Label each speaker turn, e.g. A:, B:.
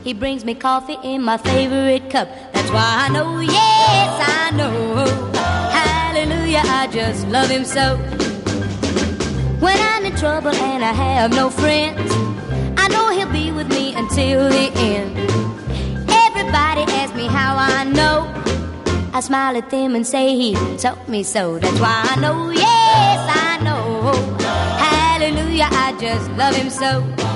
A: He brings me coffee in my favorite cup. That's why I know, yes, I know. Hallelujah, I just love him so. When I'm in trouble and I have no friends, I know he'll be with me until the end. Everybody asks me how I know. I smile at them and say he told me so. That's why I know, yes, I know. Hallelujah, I just love him so.